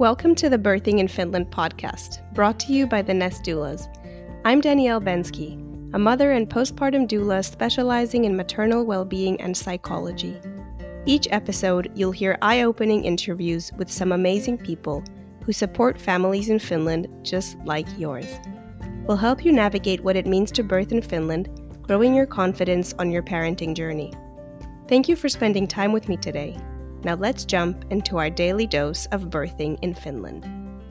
Welcome to the Birthing in Finland podcast, brought to you by the Nest Doulas. I'm Danielle Bensky, a mother and postpartum doula specializing in maternal well-being and psychology. Each episode, you'll hear eye-opening interviews with some amazing people who support families in Finland just like yours. We'll help you navigate what it means to birth in Finland, growing your confidence on your parenting journey. Thank you for spending time with me today. Now let's jump into our daily dose of birthing in Finland.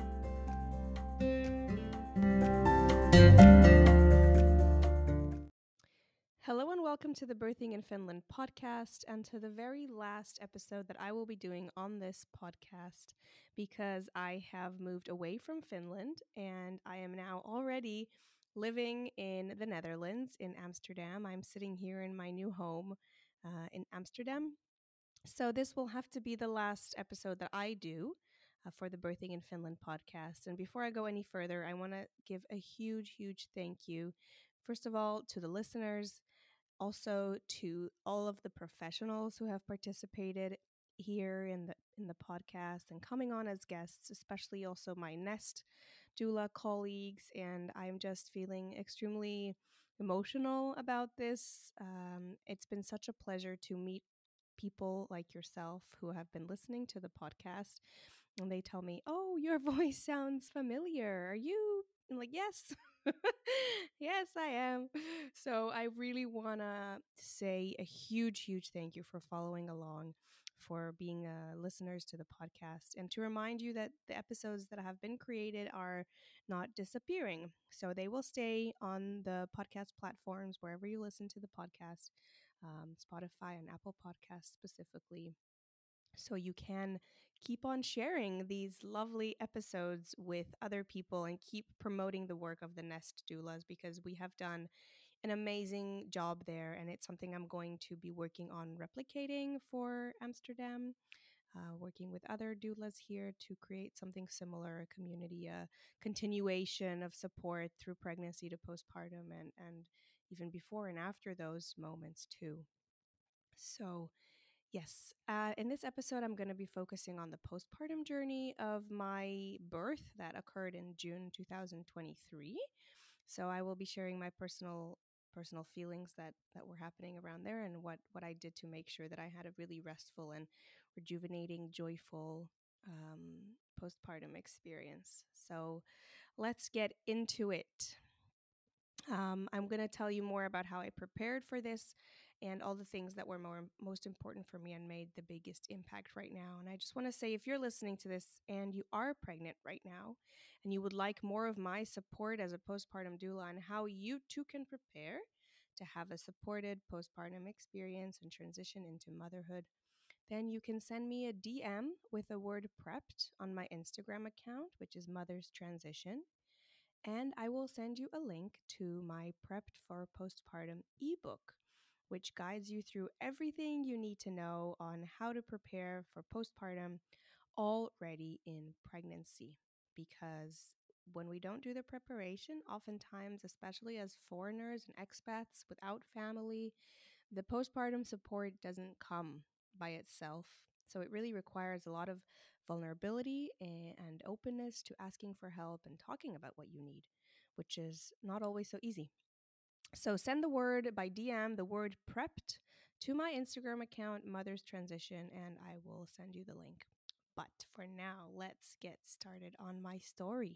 Hello and welcome to the Birthing in Finland podcast and to the very last episode that I will be doing on this podcast because I have moved away from Finland and I am now already living in the Netherlands, in Amsterdam. I'm sitting here in my new home in Amsterdam. So this will have to be the last episode that I do for the Birthing in Finland podcast. And before I go any further, I want to give a huge, huge thank you, first of all, to the listeners, also to all of the professionals who have participated here in the podcast and coming on as guests, especially also my Nest doula colleagues. And I'm just feeling extremely emotional about this. It's been such a pleasure to meet people like yourself who have been listening to the podcast and they tell me, "Oh, your voice sounds familiar. Are you?" I'm like, "Yes." Yes, I am. So I really want to say a huge, huge thank you for following along, for being listeners to the podcast, and to remind you that the episodes that have been created are not disappearing. So they will stay on the podcast platforms, wherever you listen to the podcast, Spotify and Apple Podcasts specifically. So you can keep on sharing these lovely episodes with other people and keep promoting the work of the Nest Doulas, because we have done an amazing job there. And it's something I'm going to be working on replicating for Amsterdam, working with other doulas here to create something similar, a community, a continuation of support through pregnancy to postpartum and even before and after those moments too. So, yes, in this episode, I'm going to be focusing on the postpartum journey of my birth that occurred in June 2023. So I will be sharing my personal feelings that were happening around there and what I did to make sure that I had a really restful and rejuvenating, joyful postpartum experience. So let's get into it. I'm going to tell you more about how I prepared for this and all the things that were most important for me and made the biggest impact right now. And I just want to say, if you're listening to this and you are pregnant right now and you would like more of my support as a postpartum doula on how you too can prepare to have a supported postpartum experience and transition into motherhood, then you can send me a DM with the word prepped on my Instagram account, which is Mother's Transition. And I will send you a link to my Prepped for Postpartum ebook, which guides you through everything you need to know on how to prepare for postpartum already in pregnancy. Because when we don't do the preparation, oftentimes, especially as foreigners and expats without family, the postpartum support doesn't come by itself. So it really requires a lot of vulnerability and openness to asking for help and talking about what you need, which is not always so easy. So send the word by DM, the word prepped, to my Instagram account, Mother's Transition, and I will send you the link. But for now, let's get started on my story.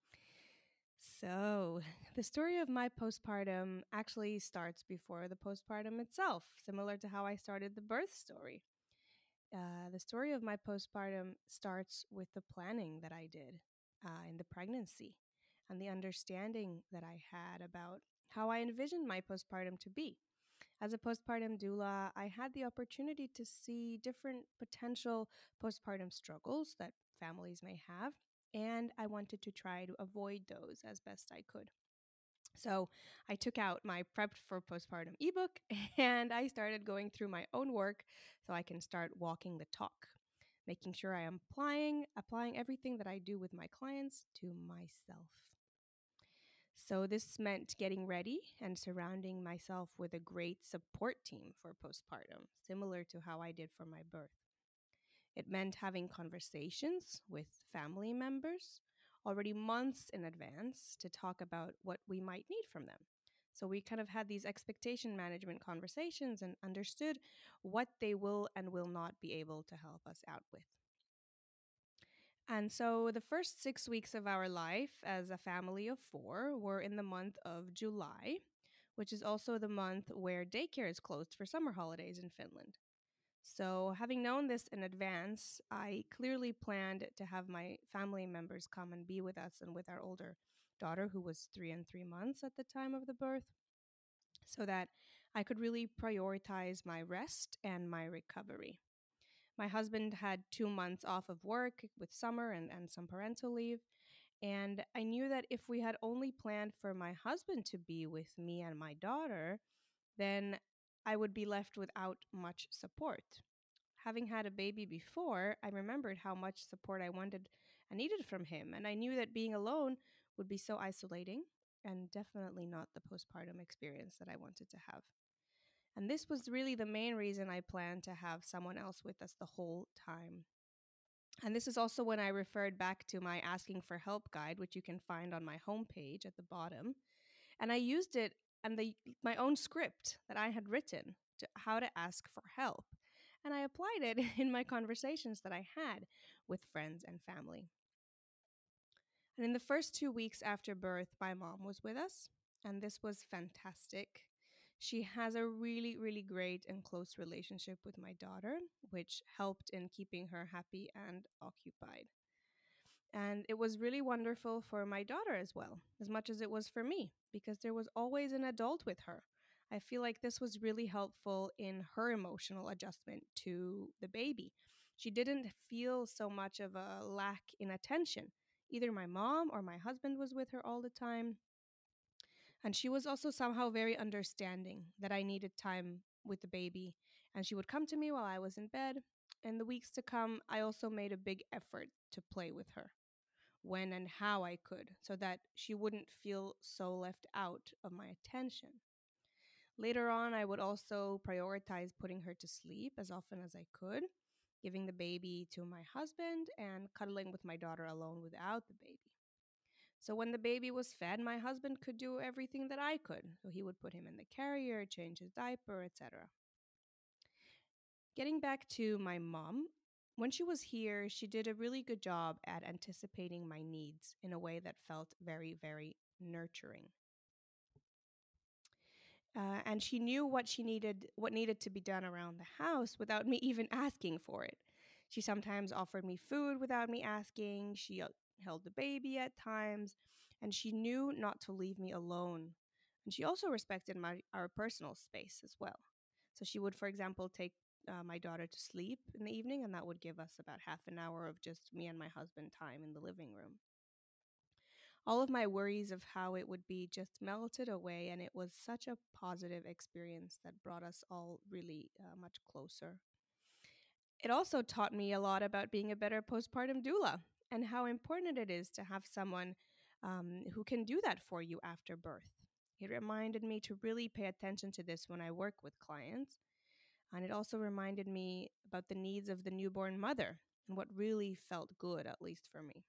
So, the story of my postpartum actually starts before the postpartum itself, similar to how I started the birth story. The story of my postpartum starts with the planning that I did in the pregnancy and the understanding that I had about how I envisioned my postpartum to be. As a postpartum doula, I had the opportunity to see different potential postpartum struggles that families may have, and I wanted to try to avoid those as best I could. So I took out my Prepped for Postpartum ebook and I started going through my own work so I can start walking the talk, making sure I am applying everything that I do with my clients to myself. So this meant getting ready and surrounding myself with a great support team for postpartum, similar to how I did for my birth. It meant having conversations with family members already months in advance to talk about what we might need from them. So we kind of had these expectation management conversations and understood what they will and will not be able to help us out with. And so the first 6 weeks of our life as a family of four were in the month of July, which is also the month where daycare is closed for summer holidays in Finland. So, having known this in advance, I clearly planned to have my family members come and be with us and with our older daughter, who was 3 and 3 months at the time of the birth, so that I could really prioritize my rest and my recovery. My husband had 2 months off of work with summer and some parental leave. And I knew that if we had only planned for my husband to be with me and my daughter, then I would be left without much support. Having had a baby before, I remembered how much support I wanted and needed from him. And I knew that being alone would be so isolating and definitely not the postpartum experience that I wanted to have. And this was really the main reason I planned to have someone else with us the whole time. And this is also when I referred back to my asking for help guide, which you can find on my homepage at the bottom. And I used it and my own script that I had written to how to ask for help. And I applied it in my conversations that I had with friends and family. And in the first 2 weeks after birth, my mom was with us, and this was fantastic. She has a really, really great and close relationship with my daughter, which helped in keeping her happy and occupied. And it was really wonderful for my daughter as well, as much as it was for me, because there was always an adult with her. I feel like this was really helpful in her emotional adjustment to the baby. She didn't feel so much of a lack in attention. Either my mom or my husband was with her all the time. And she was also somehow very understanding that I needed time with the baby. And she would come to me while I was in bed. In the weeks to come, I also made a big effort to play with her when and how I could so that she wouldn't feel so left out of my attention. Later on, I would also prioritize putting her to sleep as often as I could, giving the baby to my husband and cuddling with my daughter alone without the baby. So when the baby was fed, my husband could do everything that I could. So he would put him in the carrier, change his diaper, etc. Getting back to my mom, when she was here, she did a really good job at anticipating my needs in a way that felt very, very nurturing. And she knew what needed to be done around the house without me even asking for it. She sometimes offered me food without me asking. She held the baby at times, and she knew not to leave me alone. And she also respected our personal space as well. So she would, for example, take my daughter to sleep in the evening, and that would give us about half an hour of just me and my husband time in the living room. All of my worries of how it would be just melted away, and it was such a positive experience that brought us all really much closer. It also taught me a lot about being a better postpartum doula and how important it is to have someone who can do that for you after birth. It reminded me to really pay attention to this when I work with clients. And it also reminded me about the needs of the newborn mother and what really felt good, at least for me.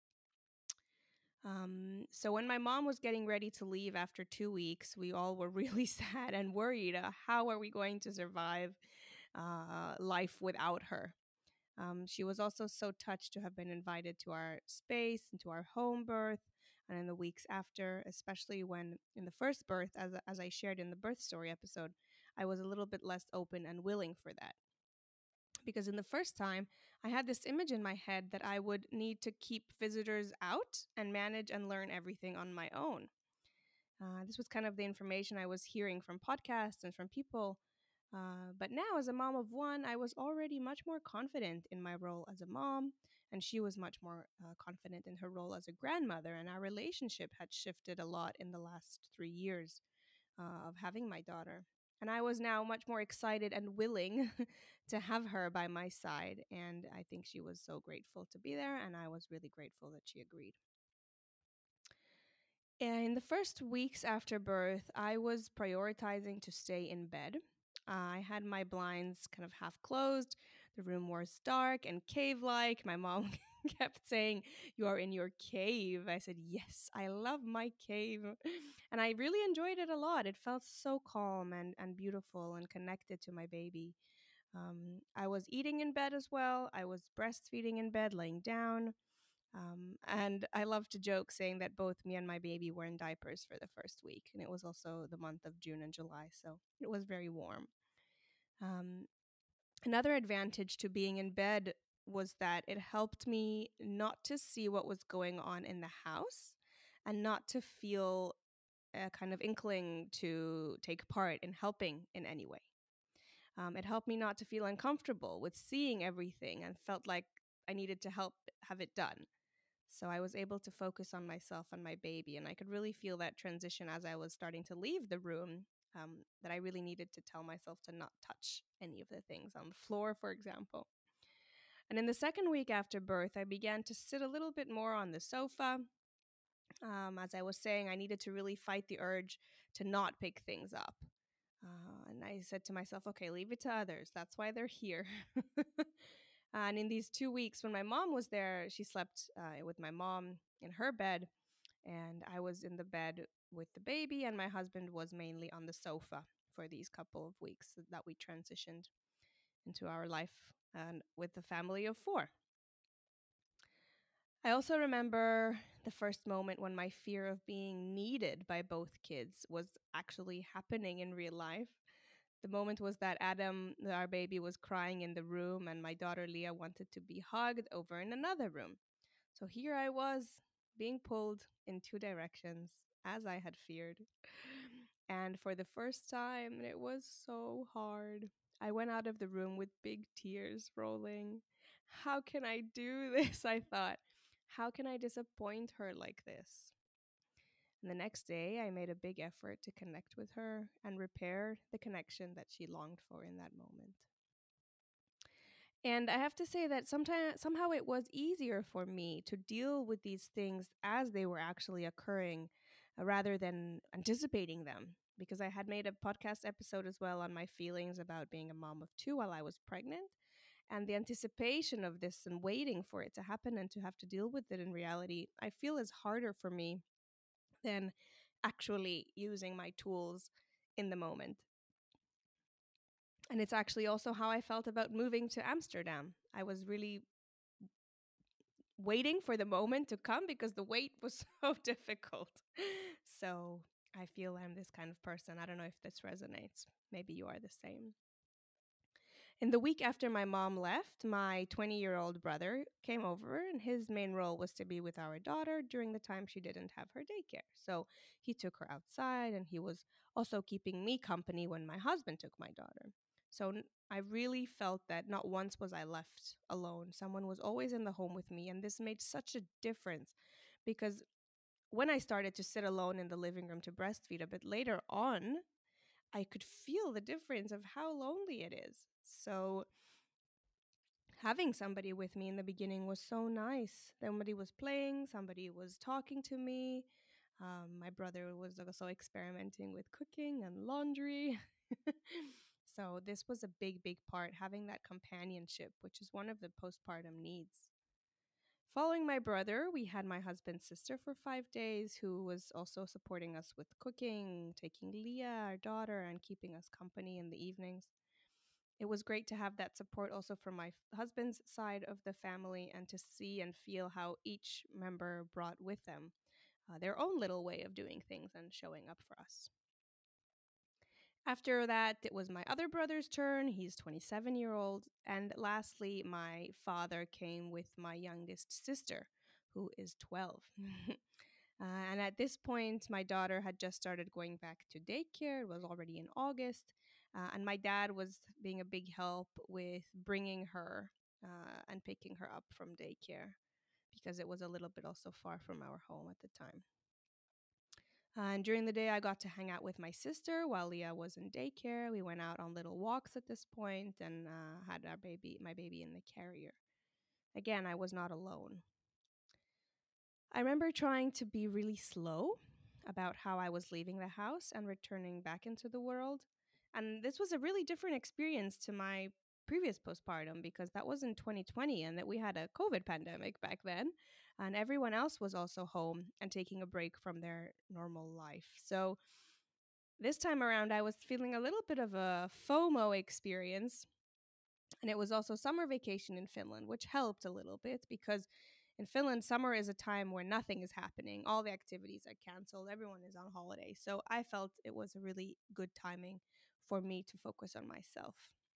So when my mom was getting ready to leave after 2 weeks, we all were really sad and worried. How are we going to survive life without her? She was also so touched to have been invited to our space and to our home birth. And in the weeks after, especially when in the first birth, as I shared in the birth story episode, I was a little bit less open and willing for that. Because in the first time, I had this image in my head that I would need to keep visitors out and manage and learn everything on my own. This was kind of the information I was hearing from podcasts and from people. But now, as a mom of one, I was already much more confident in my role as a mom, and she was much more confident in her role as a grandmother. And our relationship had shifted a lot in the last 3 years of having my daughter. And I was now much more excited and willing to have her by my side. And I think she was so grateful to be there, and I was really grateful that she agreed. In the first weeks after birth, I was prioritizing to stay in bed. I had my blinds kind of half closed. The room was dark and cave like. My mom kept saying, "You are in your cave." I said, "Yes, I love my cave." And I really enjoyed it a lot. It felt so calm and beautiful and connected to my baby. I was eating in bed as well. I was breastfeeding in bed, laying down. And I love to joke saying that both me and my baby were in diapers for the first week. And it was also the month of June and July. So it was very warm. Um, Another advantage to being in bed was that it helped me not to see what was going on in the house and not to feel a kind of inkling to take part in helping in any way. It helped me not to feel uncomfortable with seeing everything and felt like I needed to help have it done. So I was able to focus on myself and my baby, and I could really feel that transition as I was starting to leave the room. That I really needed to tell myself to not touch any of the things on the floor, for example. And in the second week after birth, I began to sit a little bit more on the sofa. As I was saying, I needed to really fight the urge to not pick things up. And I said to myself, okay, leave it to others. That's why they're here. And in these 2 weeks, when my mom was there, she slept with my mom in her bed, and I was in the bed with the baby, and my husband was mainly on the sofa for these couple of weeks that we transitioned into our life and with the family of four. I also remember the first moment when my fear of being needed by both kids was actually happening in real life. The moment was that Adam, our baby, was crying in the room, and my daughter Leah wanted to be hugged over in another room. So here I was, being pulled in two directions, as I had feared. And for the first time, it was so hard. I went out of the room with big tears rolling. How can I do this? I thought. How can I disappoint her like this? And the next day, I made a big effort to connect with her and repair the connection that she longed for in that moment. And I have to say that somehow it was easier for me to deal with these things as they were actually occurring rather than anticipating them. Because I had made a podcast episode as well on my feelings about being a mom of two while I was pregnant. And the anticipation of this and waiting for it to happen and to have to deal with it in reality, I feel is harder for me than actually using my tools in the moment. And it's actually also how I felt about moving to Amsterdam. I was really waiting for the moment to come because the wait was so difficult. So I feel I'm this kind of person. I don't know if this resonates. Maybe you are the same. In the week after my mom left, my 20-year-old brother came over, and his main role was to be with our daughter during the time she didn't have her daycare. So he took her outside, and he was also keeping me company when my husband took my daughter. So I really felt that not once was I left alone. Someone was always in the home with me, and this made such a difference because when I started to sit alone in the living room to breastfeed a bit later on, I could feel the difference of how lonely it is. So having somebody with me in the beginning was so nice. Somebody was playing, somebody was talking to me. My brother was also experimenting with cooking and laundry. So this was a big, big part, having that companionship, which is one of the postpartum needs. Following my brother, we had my husband's sister for 5 days, who was also supporting us with cooking, taking Leah, our daughter, and keeping us company in the evenings. It was great to have that support also from my husband's side of the family and to see and feel how each member brought with them their own little way of doing things and showing up for us. After that, it was my other brother's turn. He's 27-year-old. And lastly, my father came with my youngest sister, who is 12. And at this point, my daughter had just started going back to daycare. It was already in August. And my dad was being a big help with bringing her and picking her up from daycare because it was a little bit also far from our home at the time. And during the day, I got to hang out with my sister while Leah was in daycare. We went out on little walks at this point and had my baby in the carrier. Again, I was not alone. I remember trying to be really slow about how I was leaving the house and returning back into the world. And this was a really different experience to my previous postpartum, because that was in 2020 and that we had a COVID pandemic back then. And everyone else was also home and taking a break from their normal life. So this time around, I was feeling a little bit of a FOMO experience. And it was also summer vacation in Finland, which helped a little bit because in Finland, summer is a time where nothing is happening. All the activities are canceled, everyone is on holiday. So I felt it was a really good timing for me to focus on myself.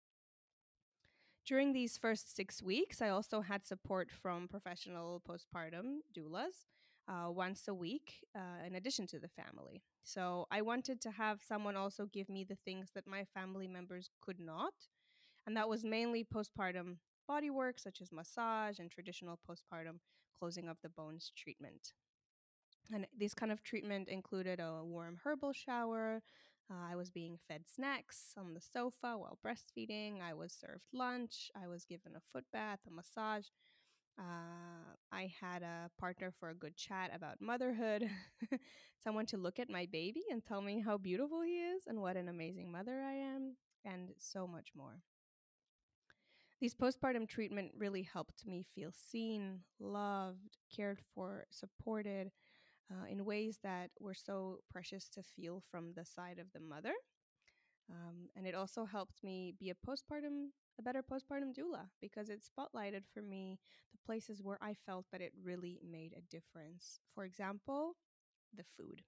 During these first 6 weeks, I also had support from professional postpartum doulas once a week, in addition to the family. So I wanted to have someone also give me the things that my family members could not. And that was mainly postpartum body work, such as massage and traditional postpartum closing of the bones treatment. And this kind of treatment included a warm herbal shower. I was being fed snacks on the sofa while breastfeeding. I was served lunch. I was given a foot bath, a massage. I had a partner for a good chat about motherhood, someone to look at my baby and tell me how beautiful he is and what an amazing mother I am, and so much more. These postpartum treatment really helped me feel seen, loved, cared for, supported, in ways that were so precious to feel from the side of the mother. And it also helped me be a better postpartum doula because it spotlighted for me the places where I felt that it really made a difference. For example, the food.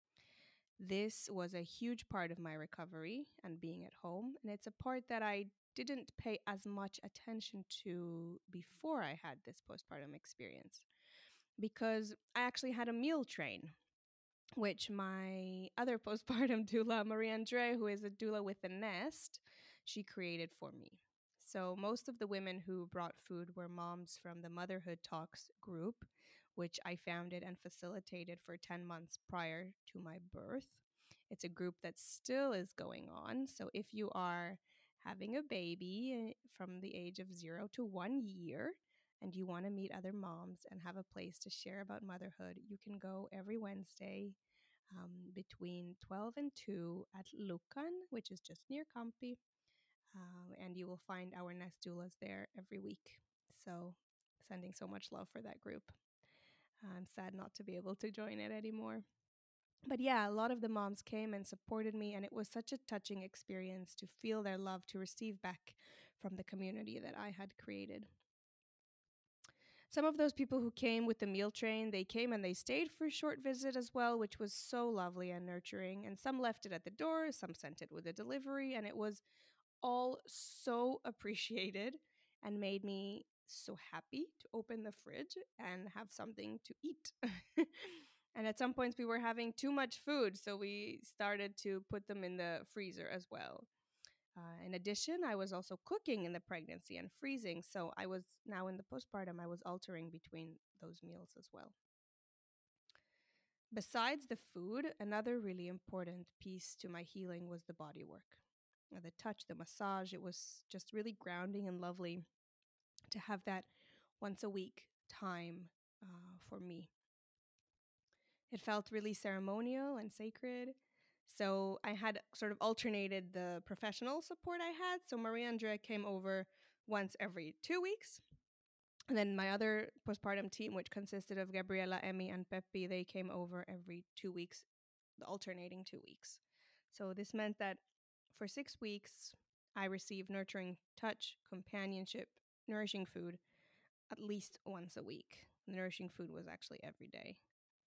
This was a huge part of my recovery and being at home. And it's a part that I didn't pay as much attention to before I had this postpartum experience because I actually had a meal train, which my other postpartum doula, Marie Andre, who is a doula with a nest, she created for me. So most of the women who brought food were moms from the Motherhood Talks group, which I founded and facilitated for 10 months prior to my birth. It's a group that still is going on. So if you are having a baby from the age of 0 to 1 year, and you want to meet other moms and have a place to share about motherhood, you can go every Wednesday between 12 and 2 at Lukan, which is just near Kampi. And you will find our nest doulas there every week. So, sending so much love for that group. I'm sad not to be able to join it anymore. But yeah, a lot of the moms came and supported me, and it was such a touching experience to feel their love, to receive back from the community that I had created. Some of those people who came with the meal train, they came and they stayed for a short visit as well, which was so lovely and nurturing. And some left it at the door, some sent it with a delivery, and it was all so appreciated and made me so happy to open the fridge and have something to eat. And at some points, we were having too much food, so we started to put them in the freezer as well. In addition, I was also cooking in the pregnancy and freezing. So I was now in the postpartum, I was altering between those meals as well. Besides the food, another really important piece to my healing was the body work. The touch, the massage, it was just really grounding and lovely to have that once a week time for me. It felt really ceremonial and sacred. So I had sort of alternated the professional support I had. So Maria Andrea came over once every 2 weeks. And then my other postpartum team, which consisted of Gabriela, Emmy, and Peppi, they came over every 2 weeks, alternating 2 weeks. So this meant that for 6 weeks, I received nurturing touch, companionship, nourishing food at least once a week. The nourishing food was actually every day.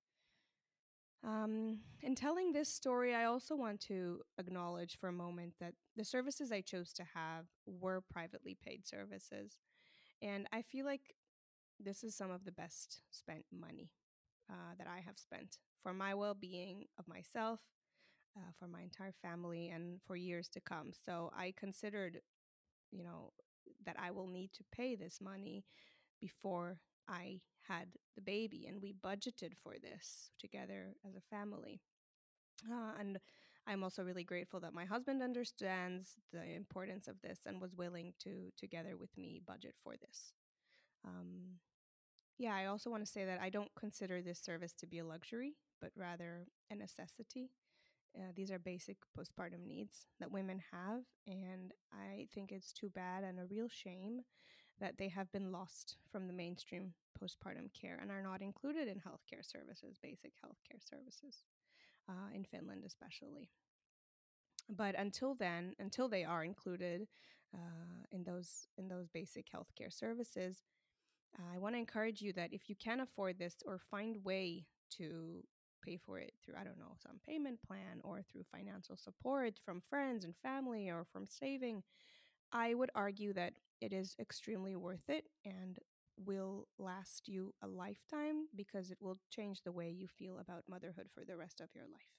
In telling this story, I also want to acknowledge for a moment that the services I chose to have were privately paid services. And I feel like this is some of the best spent money that I have spent for my well being of myself, for my entire family, and for years to come. So I considered, that I will need to pay this money before I had the baby. And we budgeted for this together as a family. And I'm also really grateful that my husband understands the importance of this and was willing to, together with me, budget for this. Um, yeah, I also want to say that I don't consider this service to be a luxury, but rather a necessity. These are basic postpartum needs that women have, and I think it's too bad and a real shame that they have been lost from the mainstream postpartum care and are not included in healthcare services, basic healthcare services, in Finland especially. But until then, until they are included in those basic healthcare services, I want to encourage you that if you can afford this or find way to pay for it through, I don't know, some payment plan or through financial support from friends and family or from saving, I would argue that it is extremely worth it and will last you a lifetime because it will change the way you feel about motherhood for the rest of your life.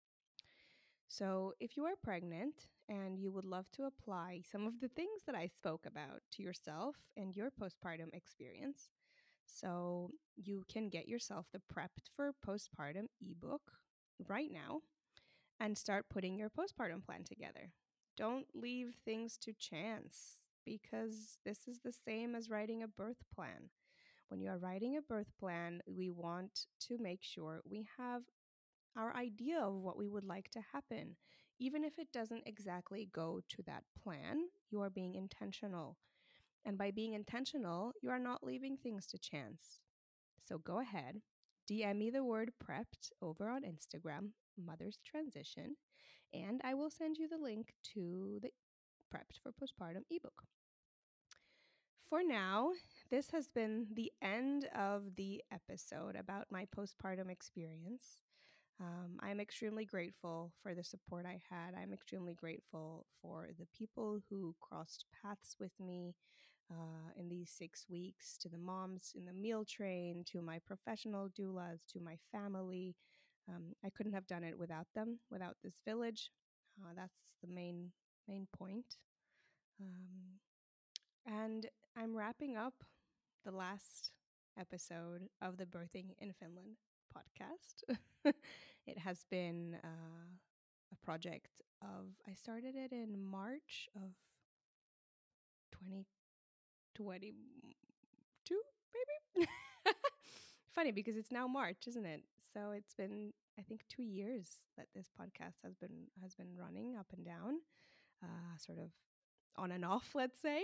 So, if you are pregnant and you would love to apply some of the things that I spoke about to yourself and your postpartum experience, so you can get yourself the Prepped for Postpartum ebook right now and start putting your postpartum plan together. Don't leave things to chance because this is the same as writing a birth plan. When you are writing a birth plan, we want to make sure we have our idea of what we would like to happen. Even if it doesn't exactly go to that plan, you are being intentional. And by being intentional, you are not leaving things to chance. So go ahead, DM me the word prepped over on Instagram, Mother's Transition, and I will send you the link to the Prepped for Postpartum ebook. For now, this has been the end of the episode about my postpartum experience. I'm extremely grateful for the support I had. I'm extremely grateful for the people who crossed paths with me in these 6 weeks, to the moms in the meal train, to my professional doulas, to my family. I couldn't have done it without them, without this village. That's the main point. And I'm wrapping up the last episode of the Birthing in Finland podcast. It has been a project I started it in March of 2022, maybe? Funny because it's now March, isn't it? So it's been, I think, 2 years that this podcast has been running up and down, sort of on and off, let's say.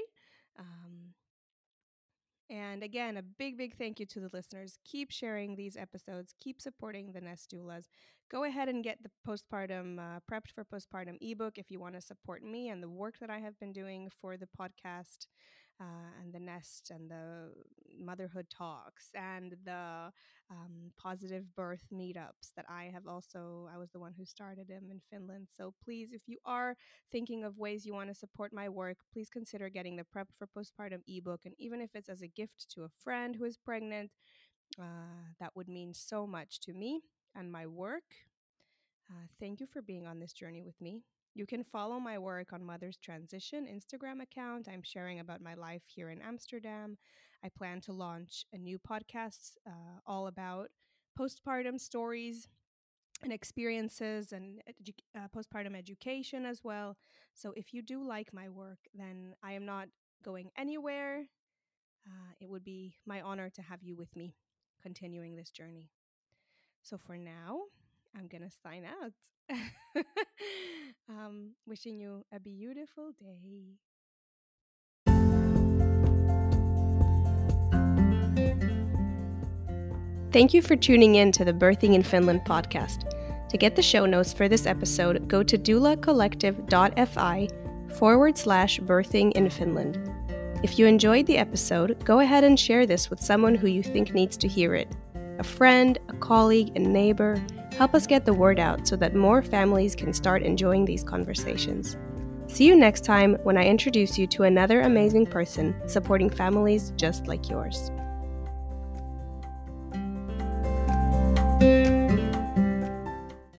And again, a big thank you to the listeners. Keep sharing these episodes. Keep supporting the Nest Doulas. Go ahead and get the postpartum, Prepped for Postpartum ebook if you want to support me and the work that I have been doing for the podcast and the Nest and the motherhood talks and the positive birth meetups that I was the one who started them in Finland. So please, if you are thinking of ways you want to support my work, please consider getting the Prepped for Postpartum ebook. And even if it's as a gift to a friend who is pregnant, that would mean so much to me and my work. Thank you for being on this journey with me. You can follow my work on Mother's Transition Instagram account. I'm sharing about my life here in Amsterdam. I plan to launch a new podcast all about postpartum stories and experiences and postpartum education as well. So if you do like my work, then I am not going anywhere. It would be my honor to have you with me continuing this journey. So for now, I'm going to sign out. Wishing you a beautiful day. Thank you for tuning in to the Birthing in Finland podcast. To get the show notes for this episode, go to doulacollective.fi/birthing in Finland. If you enjoyed the episode, go ahead and share this with someone who you think needs to hear it. A friend, a colleague, a neighbor. Help us get the word out so that more families can start enjoying these conversations. See you next time when I introduce you to another amazing person supporting families just like yours.